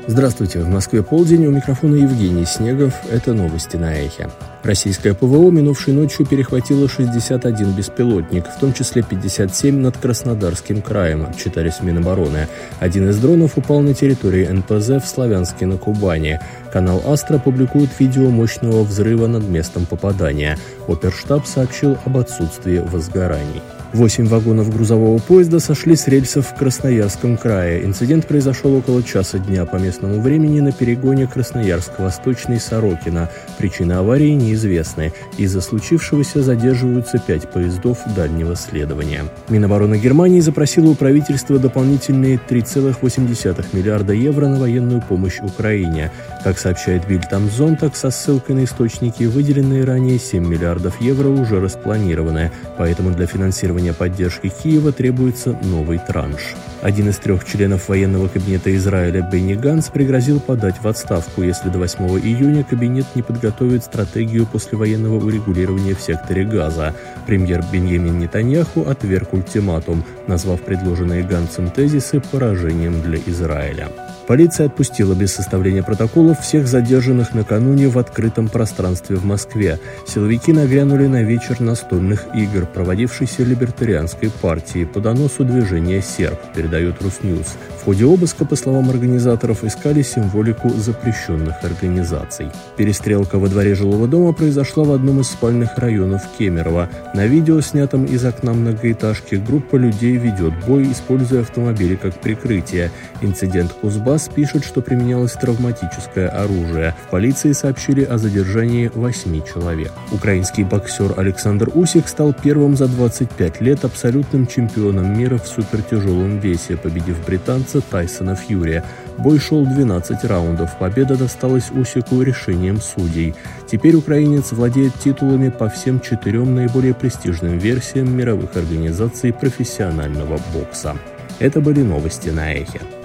Здравствуйте, в Москве полдень, у микрофона Евгений Снегов, это новости на Эхе. Российское ПВО минувшей ночью перехватило 61 беспилотник, в том числе 57 над Краснодарским краем, отчитались в Минобороны. Один из дронов упал на территории НПЗ в Славянске на Кубани. Канал «Астра» публикует видео мощного взрыва над местом попадания. Оперштаб сообщил об отсутствии возгораний. 8 вагонов грузового поезда сошли с рельсов в Красноярском крае. Инцидент произошел около часа дня по местному времени на перегоне Красноярск-Восточный Сорокино. Причины аварии неизвестны. Из-за случившегося задерживаются 5 поездов дальнего следования. Минобороны Германии запросила у правительства дополнительные 3,8 миллиарда евро на военную помощь Украине. Как сообщает Bild am Sonntag со ссылкой на источники, выделенные ранее 7 миллиардов евро уже распланированы. Поэтому для финансирования поддержки Киева требуется новый транш. Один из 3 членов военного кабинета Израиля Бенни Ганц пригрозил подать в отставку, если до 8 июня кабинет не подготовит стратегию послевоенного урегулирования в секторе Газа. Премьер Биньямин Нетаньяху отверг ультиматум, назвав предложенные Ганцем тезисы поражением для Израиля. Полиция отпустила без составления протоколов всех задержанных накануне в открытом пространстве в Москве. Силовики нагрянули на вечер настольных игр, проводившийся либертарианской партией по доносу движения «Серб», передает Русньюз. В ходе обыска, по словам организаторов, искали символику запрещенных организаций. Перестрелка во дворе жилого дома произошла в одном из спальных районов Кемерово. На видео, снятом из окна многоэтажки, группа людей ведет бой, используя автомобили как прикрытие. Инцидент Кузбасс пишет, что применялось травматическое оружие. В полиции сообщили о задержании 8 человек. Украинский боксер Александр Усик стал первым за 25 лет абсолютным чемпионом мира в супертяжелом весе, победив британца Тайсона Фьюри. Бой шел 12 раундов. Победа досталась Усику решением судей. Теперь украинец владеет титулами по всем 4 наиболее престижным версиям мировых организаций профессионального бокса. Это были новости на Эхе.